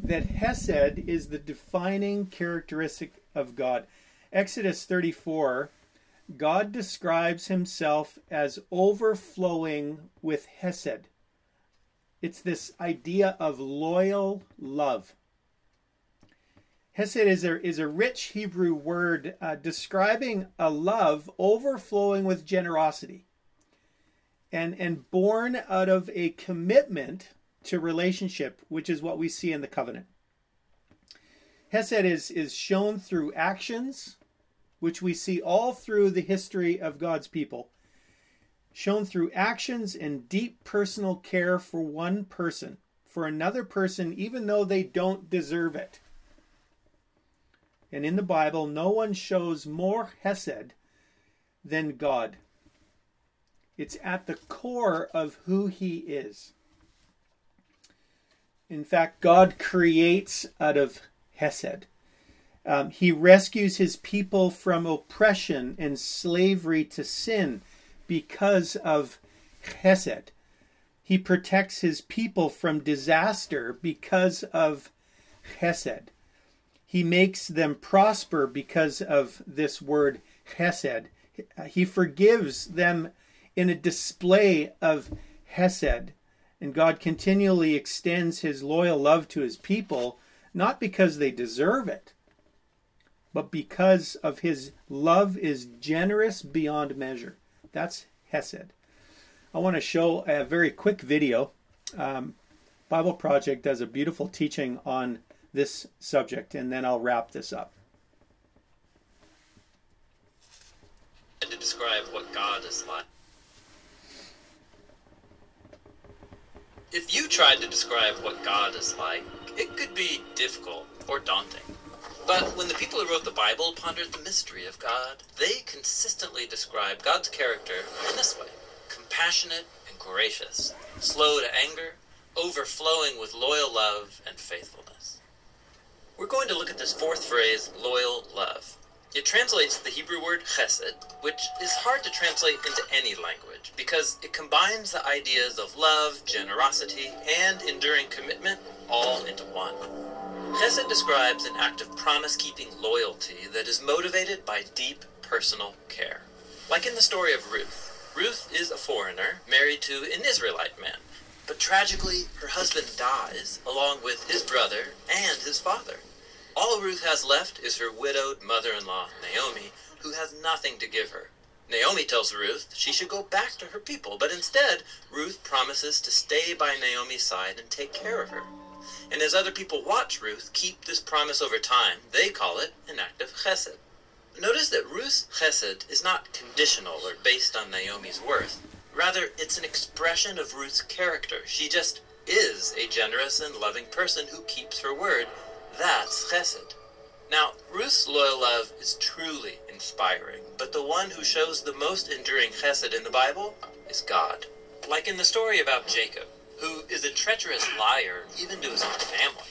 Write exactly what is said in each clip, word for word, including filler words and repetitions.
that Hesed is the defining characteristic of God. Exodus thirty-four, God describes himself as overflowing with Hesed. It's this idea of loyal love. Hesed is a, is a rich Hebrew word uh, describing a love overflowing with generosity and, and born out of a commitment to relationship, which is what we see in the covenant. Hesed is, is shown through actions, which we see all through the history of God's people, shown through actions and deep personal care for one person, for another person, even though they don't deserve it. And in the Bible, no one shows more Hesed than God. It's at the core of who he is. In fact, God creates out of Hesed. Um, he rescues his people from oppression and slavery to sin because of Hesed. He protects his people from disaster because of Hesed. He makes them prosper because of this word Hesed. He forgives them in a display of Hesed. And God continually extends his loyal love to his people, not because they deserve it, but because of his love is generous beyond measure. That's Hesed. I want to show a very quick video. Um, Bible Project does a beautiful teaching on this subject, and then I'll wrap this up. To describe what God is like. If you tried to describe what God is like, it could be difficult or daunting. But when the people who wrote the Bible pondered the mystery of God, they consistently describe God's character in this way: compassionate and gracious, slow to anger, overflowing with loyal love and faithfulness. We're going to look at this fourth phrase, loyal love. It translates the Hebrew word chesed, which is hard to translate into any language because it combines the ideas of love, generosity, and enduring commitment all into one. Chesed describes an act of promise-keeping loyalty that is motivated by deep personal care. Like in the story of Ruth. Ruth is a foreigner married to an Israelite man, but tragically her husband dies along with his brother and his father. All Ruth has left is her widowed mother-in-law, Naomi, who has nothing to give her. Naomi tells Ruth she should go back to her people, but instead, Ruth promises to stay by Naomi's side and take care of her. And as other people watch Ruth keep this promise over time, they call it an act of chesed. Notice that Ruth's chesed is not conditional or based on Naomi's worth. Rather, it's an expression of Ruth's character. She just is a generous and loving person who keeps her word. That's chesed. Now, Ruth's loyal love is truly inspiring, but the one who shows the most enduring chesed in the Bible is God. Like in the story about Jacob, who is a treacherous liar even to his own family.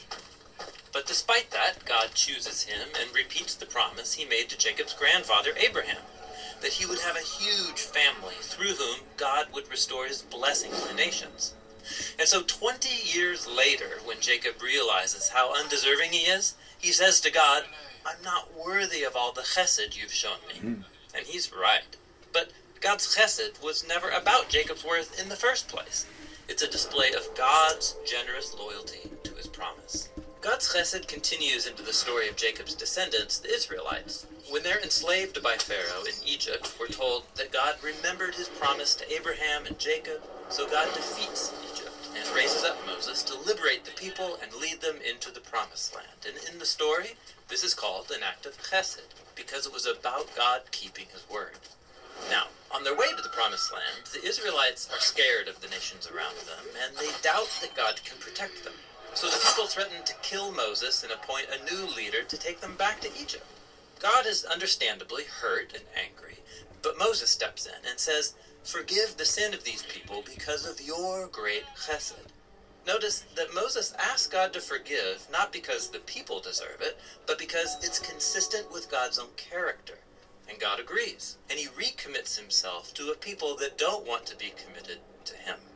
But despite that, God chooses him and repeats the promise he made to Jacob's grandfather, Abraham, that he would have a huge family through whom God would restore his blessing to the nations. And so twenty years later, when Jacob realizes how undeserving he is, he says to God, "I'm not worthy of all the chesed you've shown me." Mm. And he's right. But God's chesed was never about Jacob's worth in the first place. It's a display of God's generous loyalty to his promise. God's chesed continues into the story of Jacob's descendants, the Israelites. When they're enslaved by Pharaoh in Egypt, we're told that God remembered his promise to Abraham and Jacob, so God defeats Egypt and raises up Moses to liberate the people and lead them into the promised land. And in the story, this is called an act of chesed, because it was about God keeping his word. Now, on their way to the promised land, the Israelites are scared of the nations around them, and they doubt that God can protect them. So the people threaten to kill Moses and appoint a new leader to take them back to Egypt. God is understandably hurt and angry, but Moses steps in and says, "Forgive the sin of these people because of your great chesed." Notice that Moses asks God to forgive not because the people deserve it, but because it's consistent with God's own character. And God agrees, and he recommits himself to a people that don't want to be committed to him.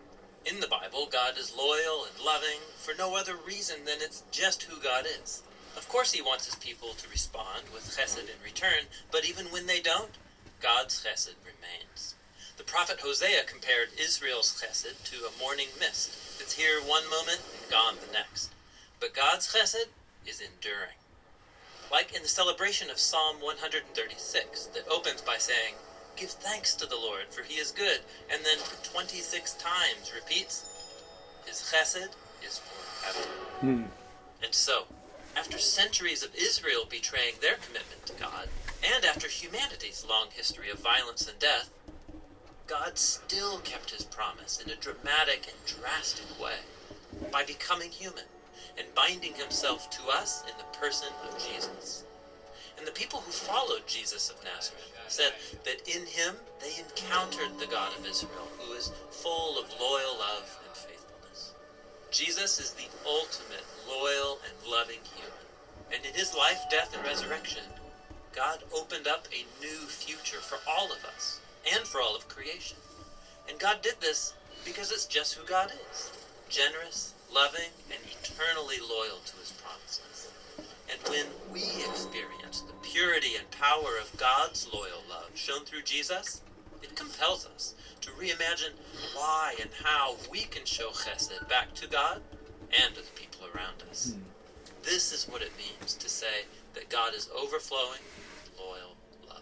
In the Bible, God is loyal and loving for no other reason than it's just who God is. Of course he wants his people to respond with chesed in return, but even when they don't, God's chesed remains. The prophet Hosea compared Israel's chesed to a morning mist. It's here one moment and gone the next. But God's chesed is enduring. Like in the celebration of Psalm one thirty-six that opens by saying, "Give thanks to the Lord, for he is good," and then twenty-six times repeats, "His chesed is forever." Hmm. And so, after centuries of Israel betraying their commitment to God, and after humanity's long history of violence and death, God still kept his promise in a dramatic and drastic way by becoming human and binding himself to us in the person of Jesus. And the people who followed Jesus of Nazareth said that in him they encountered the God of Israel, who is full of loyal love and faithfulness. Jesus is the ultimate loyal and loving human. And in his life, death, and resurrection, God opened up a new future for all of us and for all of creation. And God did this because it's just who God is: generous, loving, and eternally loyal to his promises. And when we experience the purity and power of God's loyal love shown through Jesus, it compels us to reimagine why and how we can show chesed back to God and to the people around us. Hmm. This is what it means to say that God is overflowing with loyal love.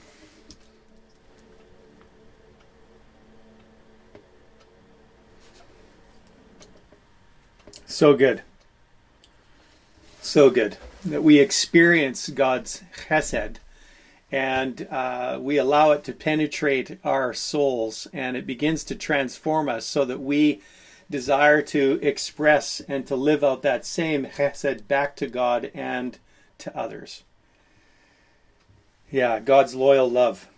So good. So good. That we experience God's chesed and uh, we allow it to penetrate our souls, and it begins to transform us so that we desire to express and to live out that same chesed back to God and to others. Yeah, God's loyal love.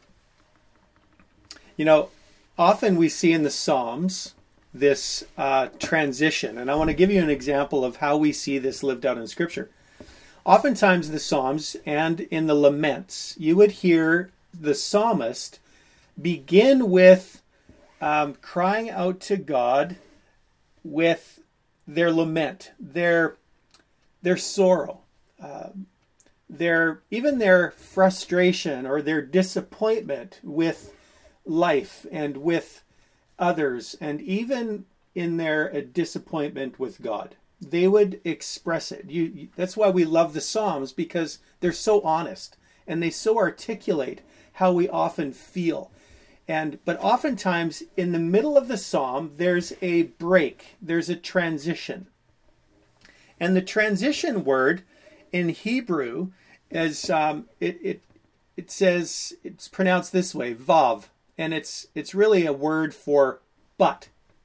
You know, often we see in the Psalms this uh, transition, and I want to give you an example of how we see this lived out in Scripture. Oftentimes in the Psalms and in the laments, you would hear the psalmist begin with um, crying out to God with their lament, their their sorrow, uh, their even their frustration or their disappointment with life and with others, and even in their uh, disappointment with God. They would express it. You, you, that's why we love the Psalms, because they're so honest and they so articulate how we often feel. And but oftentimes in the middle of the psalm, there's a break, there's a transition. And the transition word in Hebrew is um, it it it says, it's pronounced this way, vav, and it's it's really a word for but.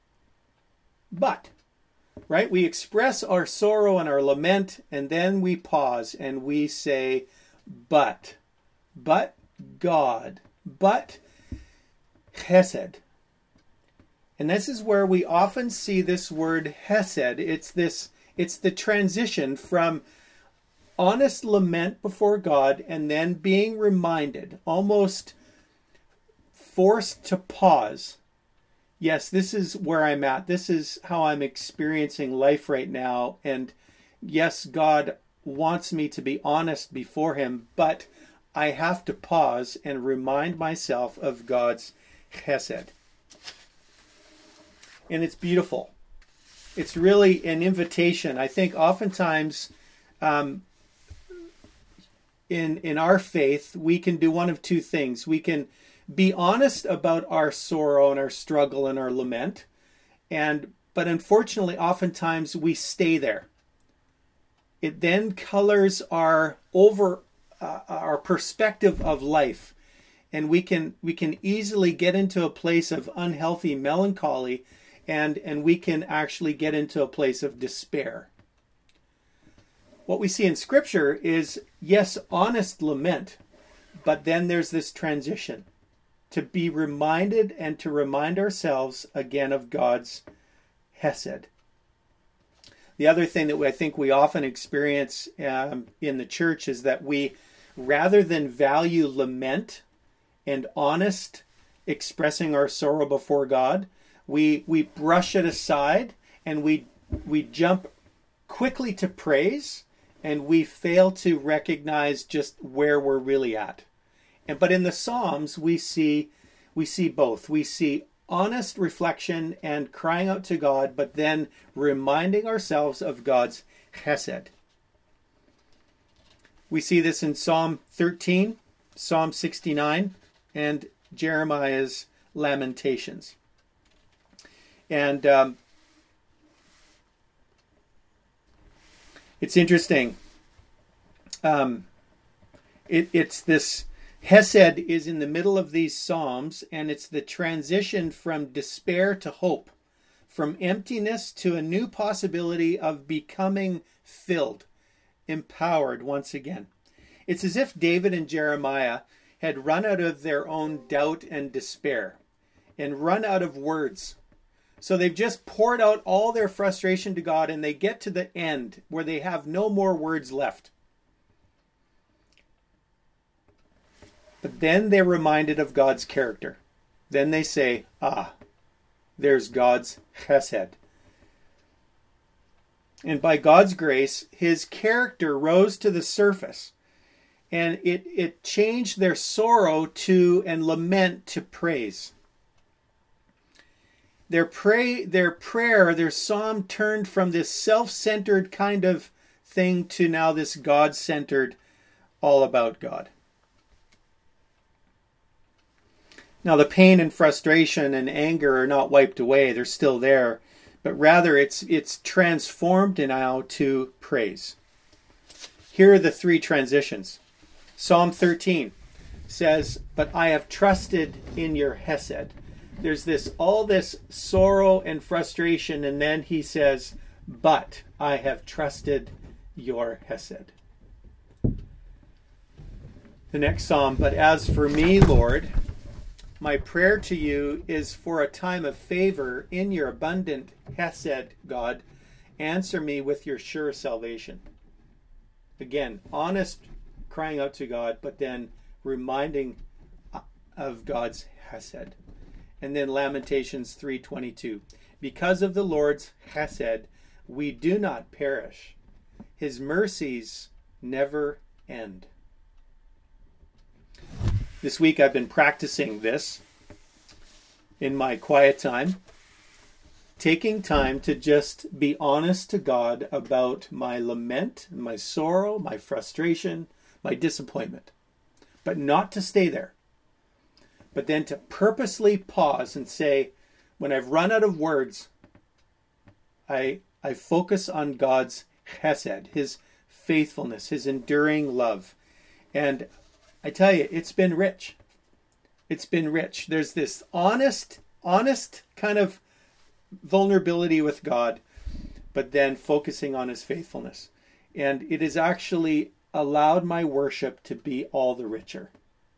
But. Right? We express our sorrow and our lament, and then we pause and we say, but, but God, but chesed. And this is where we often see this word chesed. It's this, it's the transition from honest lament before God and then being reminded, almost forced to pause. Yes, this is where I'm at. This is how I'm experiencing life right now. And yes, God wants me to be honest before him, but I have to pause and remind myself of God's chesed. And it's beautiful. It's really an invitation. I think oftentimes um, in, in our faith, we can do one of two things. We can be honest about our sorrow and our struggle and our lament, and but unfortunately oftentimes we stay there. It then colors our over uh, our perspective of life, and we can we can easily get into a place of unhealthy melancholy, and and we can actually get into a place of despair. What we see in Scripture is, yes, honest lament, but then there's this transition to be reminded and to remind ourselves again of God's chesed. The other thing that I think we often experience um, in the church is that we, rather than value lament and honest expressing our sorrow before God, We we brush it aside, and we we jump quickly to praise, and we fail to recognize just where we're really at. And but in the Psalms, we see we see both. We see honest reflection and crying out to God, but then reminding ourselves of God's chesed. We see this in Psalm thirteen, Psalm sixty-nine, and Jeremiah's Lamentations. And um, it's interesting. Um, it, it's this Hesed is in the middle of these Psalms, and it's the transition from despair to hope, from emptiness to a new possibility of becoming filled, empowered once again. It's as if David and Jeremiah had run out of their own doubt and despair and run out of words. So they've just poured out all their frustration to God, and they get to the end where they have no more words left. But then they're reminded of God's character. Then they say, ah, there's God's chesed. And by God's grace, his character rose to the surface. And it, it changed their sorrow to and lament to praise. Their pray, their prayer, their psalm turned from this self-centered kind of thing to now this God-centered, all about God. Now the pain and frustration and anger are not wiped away, they're still there, but rather it's it's transformed now to praise. Here are the three transitions. Psalm thirteen says, "But I have trusted in your hesed." There's this all this sorrow and frustration, and then he says, "But I have trusted your hesed." The next psalm, "But as for me, Lord, my prayer to you is for a time of favor in your abundant hesed, God. Answer me with your sure salvation." Again, honest crying out to God, but then reminding of God's hesed. And then Lamentations three twenty-two. "Because of the Lord's chesed, we do not perish. His mercies never end." This week I've been practicing this in my quiet time, taking time to just be honest to God about my lament, my sorrow, my frustration, my disappointment, but not to stay there. But then to purposely pause and say, when I've run out of words, I I focus on God's chesed, his faithfulness, his enduring love. And I tell you, it's been rich. It's been rich. There's this honest, honest kind of vulnerability with God, but then focusing on his faithfulness. And it has actually allowed my worship to be all the richer.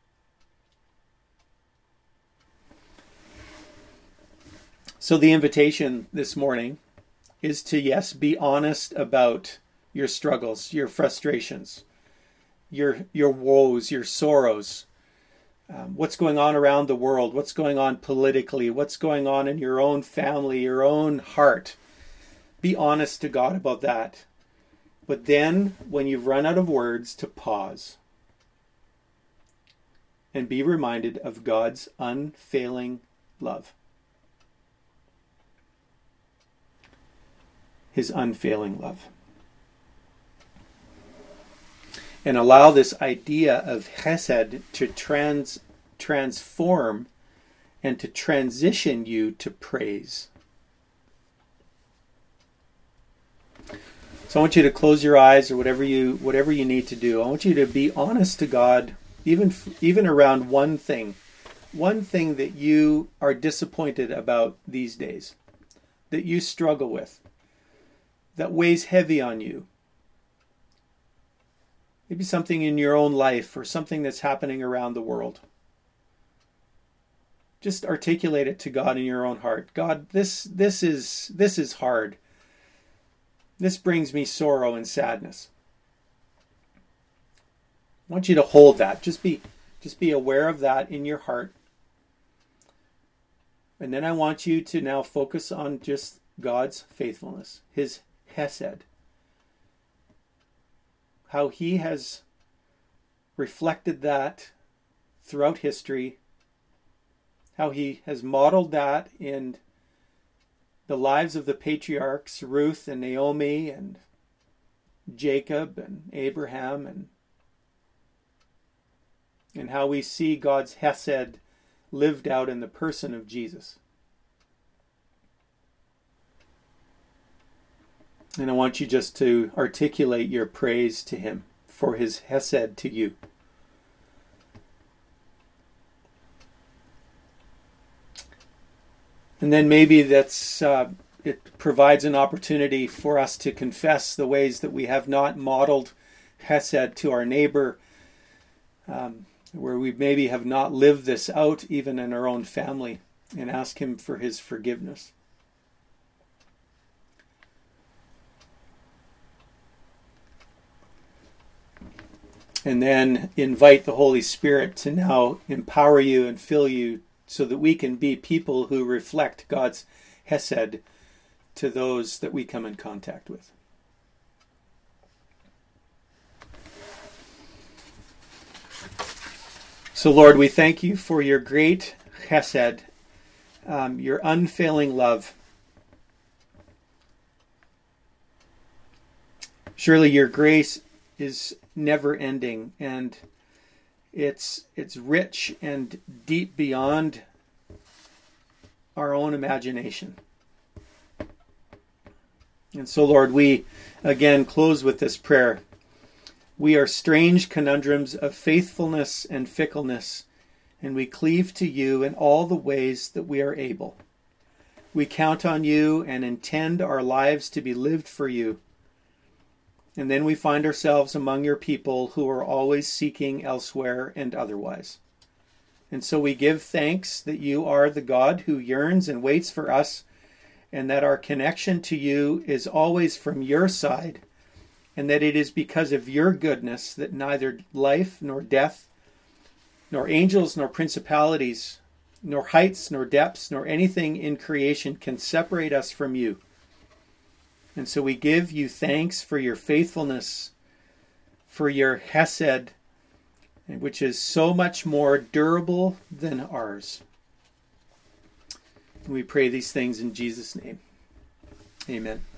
So the invitation this morning is to, yes, be honest about your struggles, your frustrations, your your woes, your sorrows, um, what's going on around the world, what's going on politically, what's going on in your own family, your own heart. Be honest to God about that. But then, when you've run out of words, to pause and be reminded of God's unfailing love. His unfailing love. And allow this idea of chesed to trans, transform and to transition you to praise. So I want you to close your eyes, or whatever you whatever you need to do. I want you to be honest to God, even even around one thing, one thing that you are disappointed about these days, that you struggle with, that weighs heavy on you. Maybe something in your own life or something that's happening around the world. Just articulate it to God in your own heart. God, this this is this is hard. This brings me sorrow and sadness. I want you to hold that. Just be just be aware of that in your heart. And then I want you to now focus on just God's faithfulness, his hesed. How he has reflected that throughout history, how he has modeled that in the lives of the patriarchs, Ruth and Naomi and Jacob and Abraham, and and how we see God's hesed lived out in the person of Jesus. And I want you just to articulate your praise to him for his hesed to you. And then maybe that's uh, it provides an opportunity for us to confess the ways that we have not modeled hesed to our neighbor, um, where we maybe have not lived this out even in our own family, and ask him for his forgiveness. And then invite the Holy Spirit to now empower you and fill you so that we can be people who reflect God's hesed to those that we come in contact with. So Lord, we thank you for your great hesed, um, your unfailing love. Surely your grace is never ending, and it's it's rich and deep beyond our own imagination. And so, Lord, we again close with this prayer. We are strange conundrums of faithfulness and fickleness, and we cleave to you in all the ways that we are able. We count on you and intend our lives to be lived for you. And then we find ourselves among your people who are always seeking elsewhere and otherwise. And so we give thanks that you are the God who yearns and waits for us, and that our connection to you is always from your side, and that it is because of your goodness that neither life nor death, nor angels nor principalities, nor heights nor depths, nor anything in creation can separate us from you. And so we give you thanks for your faithfulness, for your hesed, which is so much more durable than ours. And we pray these things in Jesus' name. Amen.